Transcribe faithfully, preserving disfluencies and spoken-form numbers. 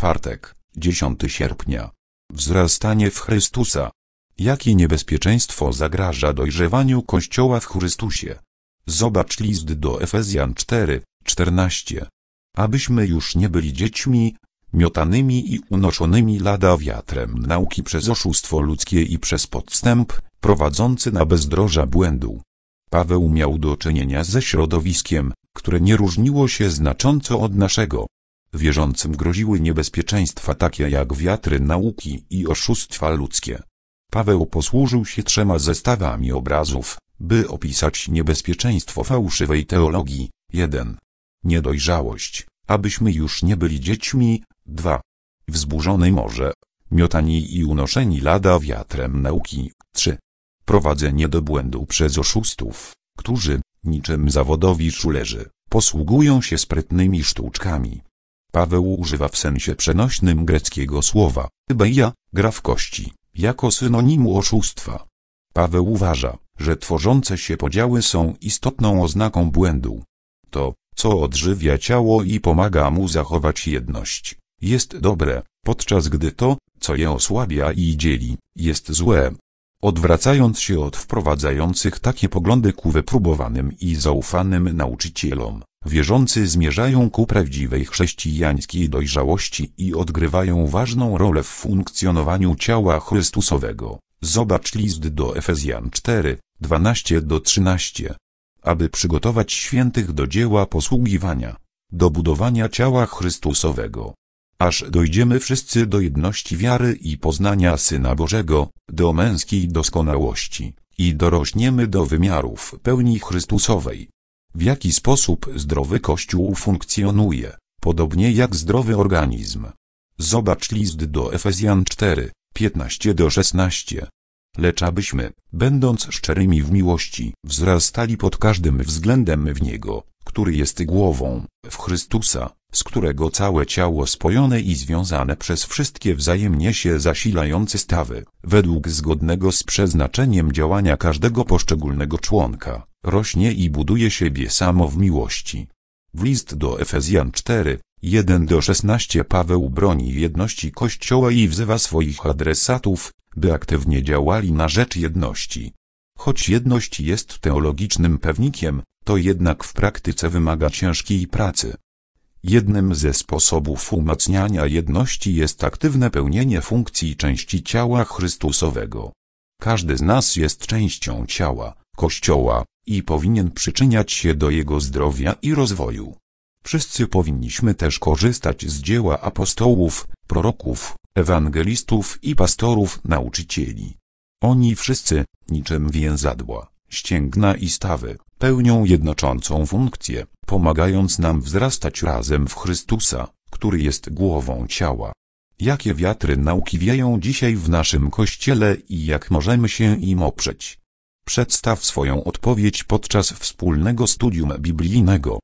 Czwartek, dziesiątego sierpnia. Wzrastanie w Chrystusa. Jakie niebezpieczeństwo zagraża dojrzewaniu Kościoła w Chrystusie? Zobacz list do Efezjan cztery, czternaście. Abyśmy już nie byli dziećmi, miotanymi i unoszonymi lada wiatrem nauki przez oszustwo ludzkie i przez podstęp, prowadzący na bezdroża błędu. Paweł miał do czynienia ze środowiskiem, które nie różniło się znacząco od naszego. Wierzącym groziły niebezpieczeństwa takie jak wiatry nauki i oszustwa ludzkie. Paweł posłużył się trzema zestawami obrazów, by opisać niebezpieczeństwo fałszywej teologii. jeden. Niedojrzałość, abyśmy już nie byli dziećmi. dwa. Wzburzone morze, miotani i unoszeni lada wiatrem nauki. trzy. Prowadzenie do błędu przez oszustów, którzy, niczym zawodowi szulerzy, posługują się sprytnymi sztuczkami. Paweł używa w sensie przenośnym greckiego słowa beia, gra w kości, jako synonimu oszustwa. Paweł uważa, że tworzące się podziały są istotną oznaką błędu. To, co odżywia ciało i pomaga mu zachować jedność, jest dobre, podczas gdy to, co je osłabia i dzieli, jest złe. Odwracając się od wprowadzających takie poglądy ku wypróbowanym i zaufanym nauczycielom, wierzący zmierzają ku prawdziwej chrześcijańskiej dojrzałości i odgrywają ważną rolę w funkcjonowaniu ciała Chrystusowego. Zobacz list do Efezjan cztery, dwanaście do trzynastu. Aby przygotować świętych do dzieła posługiwania, do budowania ciała Chrystusowego, aż dojdziemy wszyscy do jedności wiary i poznania Syna Bożego, do męskiej doskonałości, i dorośniemy do wymiarów pełni Chrystusowej. W jaki sposób zdrowy Kościół funkcjonuje, podobnie jak zdrowy organizm? Zobacz list do Efezjan cztery, piętnaście do szesnastu. Lecz abyśmy, będąc szczerymi w miłości, wzrastali pod każdym względem w Niego, który jest głową, w Chrystusa, z którego całe ciało spojone i związane przez wszystkie wzajemnie się zasilające stawy, według zgodnego z przeznaczeniem działania każdego poszczególnego członka, rośnie i buduje siebie samo w miłości. W list do Efezjan cztery, jeden do szesnastu Paweł broni jedności Kościoła i wzywa swoich adresatów, by aktywnie działali na rzecz jedności. Choć jedność jest teologicznym pewnikiem, to jednak w praktyce wymaga ciężkiej pracy. Jednym ze sposobów umacniania jedności jest aktywne pełnienie funkcji części ciała Chrystusowego. Każdy z nas jest częścią ciała, Kościoła, i powinien przyczyniać się do jego zdrowia i rozwoju. Wszyscy powinniśmy też korzystać z dzieła apostołów, proroków, ewangelistów i pastorów nauczycieli. Oni wszyscy, niczym więzadła, ścięgna i stawy, pełnią jednoczącą funkcję, pomagając nam wzrastać razem w Chrystusa, który jest głową ciała. Jakie wiatry nauki wieją dzisiaj w naszym Kościele i jak możemy się im oprzeć? Przedstaw swoją odpowiedź podczas wspólnego studium biblijnego.